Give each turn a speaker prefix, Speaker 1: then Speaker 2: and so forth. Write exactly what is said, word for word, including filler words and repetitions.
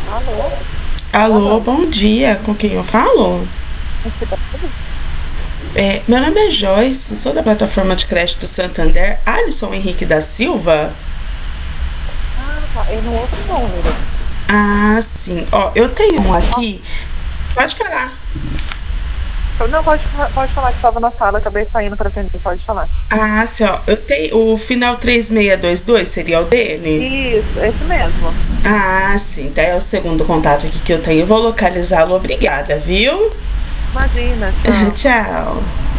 Speaker 1: Alô? Boa
Speaker 2: Alô,
Speaker 1: noite.
Speaker 2: bom dia. Com quem eu falo?
Speaker 1: Você tá tudo?
Speaker 2: É, meu nome é Joyce, sou da plataforma de crédito Santander. Alisson Henrique da Silva?
Speaker 1: Ah, tá. É no outro número.
Speaker 2: Ah, sim. Ó, eu tenho um
Speaker 1: Ó,
Speaker 2: aqui. Pode falar.
Speaker 1: não, pode, fa- pode falar que estava na sala, acabei saindo para atender. Pode falar.
Speaker 2: Ah, sim, ó. Eu tenho o final três seis dois dois, seria o dele?
Speaker 1: Isso, esse mesmo.
Speaker 2: Ah, sim. Tá, é o segundo contato aqui que eu tenho. Eu vou localizá-lo. Obrigada, viu?
Speaker 1: Imagina, tchau.
Speaker 2: Tchau.